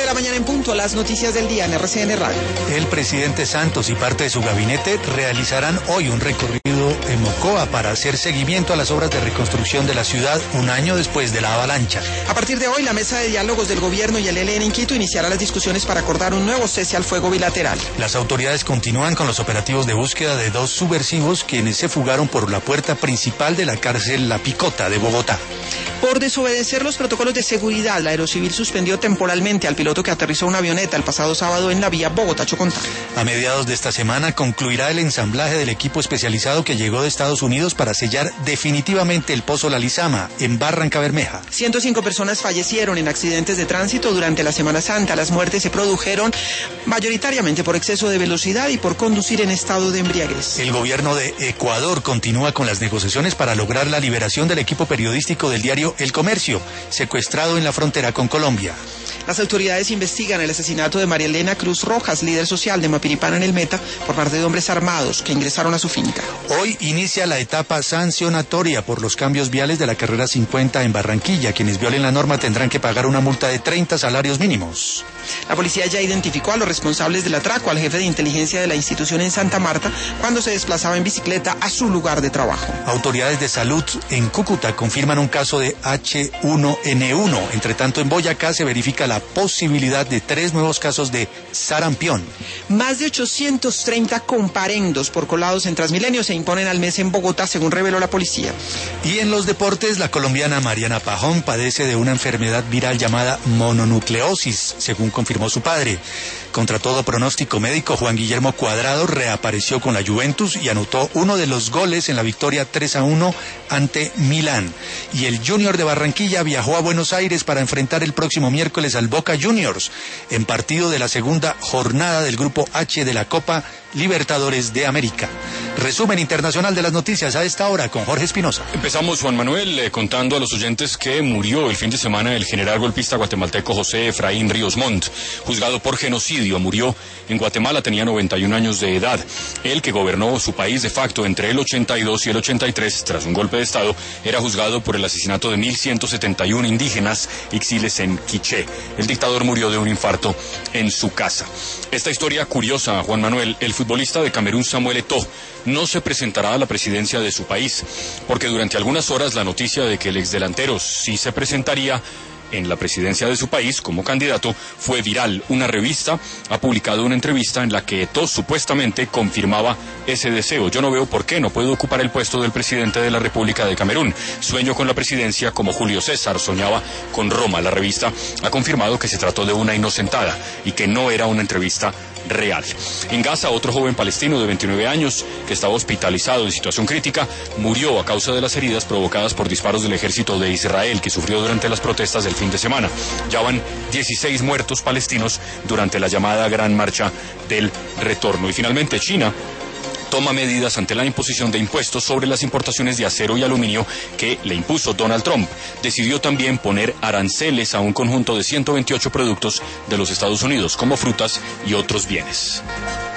la mañana en punto, las noticias del día en RCN Radio. El presidente Santos y parte de su gabinete realizarán hoy un recorrido en Mocoa para hacer seguimiento a las obras de reconstrucción de la ciudad un año después de la avalancha. A partir de hoy, la mesa de diálogos del gobierno y el ELN en Quito iniciará las discusiones para acordar un nuevo cese al fuego bilateral. Las autoridades continúan con los operativos de búsqueda de 2 subversivos quienes se fugaron por la puerta principal de la cárcel La Picota de Bogotá. Por desobedecer los protocolos de seguridad, la Aerocivil suspendió temporalmente al piloto que aterrizó una avioneta el pasado sábado en la vía Bogotá-Chocontá. A mediados de esta semana concluirá el ensamblaje del equipo especializado que llegó de Estados Unidos para sellar definitivamente el pozo La Lizama en Barrancabermeja. 105 personas fallecieron en accidentes de tránsito durante la Semana Santa. Las muertes se produjeron mayoritariamente por exceso de velocidad y por conducir en estado de embriaguez. El gobierno de Ecuador continúa con las negociaciones para lograr la liberación del equipo periodístico del diario El Comercio, secuestrado en la frontera con Colombia. Las autoridades investigan el asesinato de María Elena Cruz Rojas, líder social de Mapiripán en el Meta, por parte de hombres armados que ingresaron a su finca. Hoy inicia la etapa sancionatoria por los cambios viales de la carrera 50 en Barranquilla. Quienes violen la norma tendrán que pagar una multa de 30 salarios mínimos. La policía ya identificó a los responsables del atraco al jefe de inteligencia de la institución en Santa Marta cuando se desplazaba en bicicleta a su lugar de trabajo. Autoridades de salud en Cúcuta confirman un caso de H1N1. Entre tanto, en Boyacá se verifica la posibilidad de 3 nuevos casos de sarampión. Más de 830 comparendos por colados en Transmilenio se imponen al mes en Bogotá, según reveló la policía. Y en los deportes, la colombiana Mariana Pajón padece de una enfermedad viral llamada mononucleosis, según confirmó su padre. Contra todo pronóstico médico, Juan Guillermo Cuadrado reapareció con la Juventus y anotó uno de los goles en la victoria 3-1 ante Milán. Y el Junior de Barranquilla viajó a Buenos Aires para enfrentar el próximo miércoles al Boca Juniors, en partido de la segunda jornada del Grupo H de la Copa Libertadores de América. Resumen internacional de las noticias a esta hora con Jorge Espinosa. Empezamos, Juan Manuel, contando a los oyentes que murió el fin de semana el general golpista guatemalteco José Efraín Ríos Montt, juzgado por genocidio. Murió en Guatemala, tenía 91 años de edad. Él, que gobernó su país de facto entre el 82 y el 83, tras un golpe de Estado, era juzgado por el asesinato de 1.171 indígenas exiles en Quiché. El dictador murió de un infarto en su casa. Esta historia curiosa, Juan Manuel: el futbolista de Camerún Samuel Eto'o no se presentará a la presidencia de su país, porque durante algunas horas la noticia de que el exdelantero sí se presentaría en la presidencia de su país como candidato fue viral. Una revista ha publicado una entrevista en la que Eto'o supuestamente confirmaba ese deseo. Yo no veo por qué no puedo ocupar el puesto del presidente de la República de Camerún. Sueño con la presidencia como Julio César soñaba con Roma. La revista ha confirmado que se trató de una inocentada y que no era una entrevista real. En Gaza, otro joven palestino de 29 años que estaba hospitalizado en situación crítica murió a causa de las heridas provocadas por disparos del ejército de Israel que sufrió durante las protestas del fin de semana. Ya van 16 muertos palestinos durante la llamada Gran Marcha del Retorno. Y finalmente, China toma medidas ante la imposición de impuestos sobre las importaciones de acero y aluminio que le impuso Donald Trump. Decidió también poner aranceles a un conjunto de 128 productos de los Estados Unidos, como frutas y otros bienes.